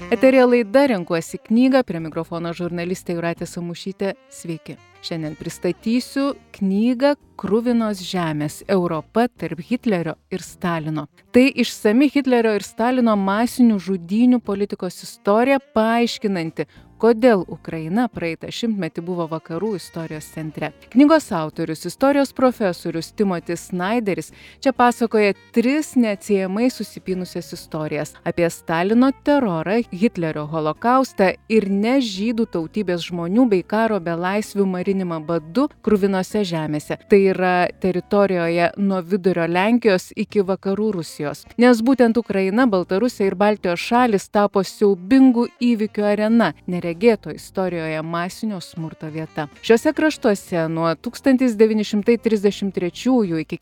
Eterija laida Renkuosi knygą, prie mikrofono žurnalistė Jūratė Samušytė. Sveiki. Šiandien pristatysiu knygą Kruvinos žemės – Europa tarp Hitlerio ir Stalino. Tai išsami Hitlerio ir Stalino masinių žudynių politikos istorija, paaiškinanti, kodėl Ukraina praeitą šimtmetį buvo vakarų istorijos centre. Knygos autorius, istorijos profesorius Timothy Snyderis čia pasakoja 3 neatsiejamai susipynusias istorijas apie Stalino terorą, Hitlerio holokaustą ir ne žydų tautybės žmonių bei karo belaisvių marinimą badu Kruvinose žemėse. Tai yra teritorijoje nuo vidurio Lenkijos iki vakarų Rusijos. Nes būtent Ukraina, Baltarusija ir Baltijos šalis tapo siaubingų įvykių arena, neregėto istorijoje masinio smurto vieta. Šiuose kraštuose nuo 1933 iki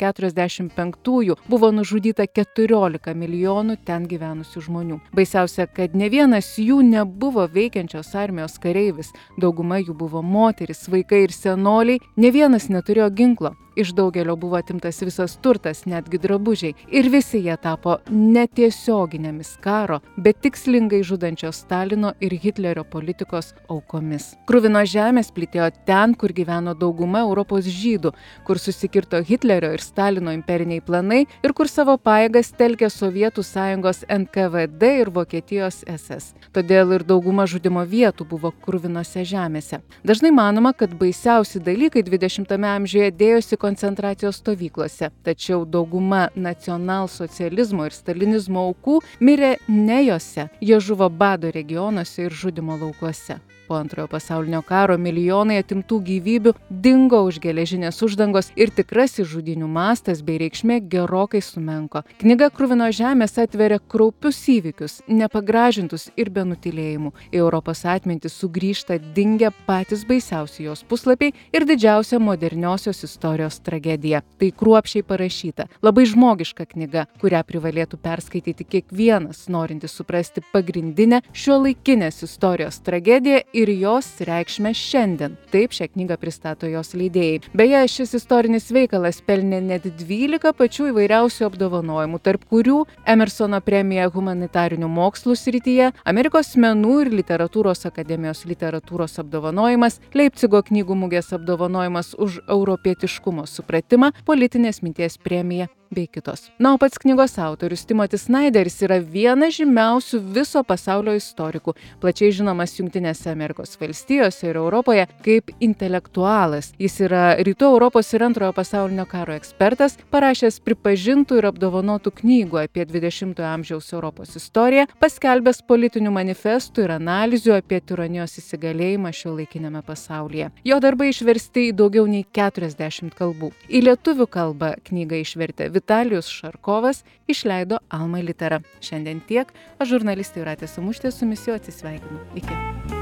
1945 buvo nužudyta 14 milijonų ten gyvenusių žmonių. Baisiausia, kad ne vienas jų nebuvo veikiančios armijos kareivis. Dauguma jų buvo moterys, vaikai ir senoliai, ne vienas neturėjo ginklo. Iš daugelio buvo atimtas visas turtas, netgi drabužiai. Ir visi jie tapo netiesioginėmis karo, bet tikslingai žudančio Stalino ir Hitlerio politikos aukomis. Kruvinos žemės plytėjo ten, kur gyveno dauguma Europos žydų, kur susikirto Hitlerio ir Stalino imperiniai planai ir kur savo pajėgas telkė Sovietų Sąjungos NKVD ir Vokietijos SS. Todėl ir dauguma žudimo vietų buvo Kruvinose žemėse. Dažnai manoma, kad baisiausi dalykai 20-ame amžiuje dėjosi koncentracijos stovyklose. Tačiau dauguma nacionalsocializmo ir stalinizmo aukų mirė ne jose. Jie žuvo bado regionuose ir žudimo laukuose. Po Antrojo pasaulinio karo milijonai atimtų gyvybių dingo už geležinės uždangos ir tikrasis žudynių mastas bei reikšmė gerokai sumenko. Knyga Kruvinos žemės atveria kraupius įvykius, nepagražintus ir be nutylėjimų. Į Europos atmintį sugrįžta dingę patys baisiausi jos puslapiai ir didžiausia moderniosios istorijos tragedija. Tai kruopščiai parašyta, labai žmogiška knyga, kurią privalėtų perskaityti kiekvienas, norintis suprasti pagrindinę šiuolaikinės istorijos tragediją ir jos reikšmę šiandien. Taip šią knygą pristato jos leidėjai. Beje, šis istorinis veikalas pelnė net 12 pačių įvairiausių apdovanojimų, tarp kurių Emersono premija humanitarinių mokslų srityje, Amerikos menų ir literatūros akademijos literatūros apdovanojimas, Leipcigo knygų mugės apdovanojimas už europietiškumo supratimą, politinės minties premija bei kitos. Na, o pats knygos autorius Timothy Snyderis yra vienas žymiausių viso pasaulio istorikų, plačiai žinomas Jungtinėse Amerikos valstijose ir Europoje kaip intelektualas. Jis yra Rytų Europos ir Antrojo pasaulinio karo ekspertas, parašęs pripažintų ir apdovanotų knygų apie 20-ojo amžiaus Europos istoriją, paskelbęs politinių manifestų ir analizių apie tironijos įsigalėjimą šiuolaikinėme pasaulyje. Jo darbai išversti į daugiau nei 40 kalbų. Į lietuvių kalbą knygą išvertė Vitalijus Šarkovas, išleido Alma Litera. Šiandien tiek, aš žurnalistė Jūratė Samušytė su jumis jau atsisveikinu. Iki.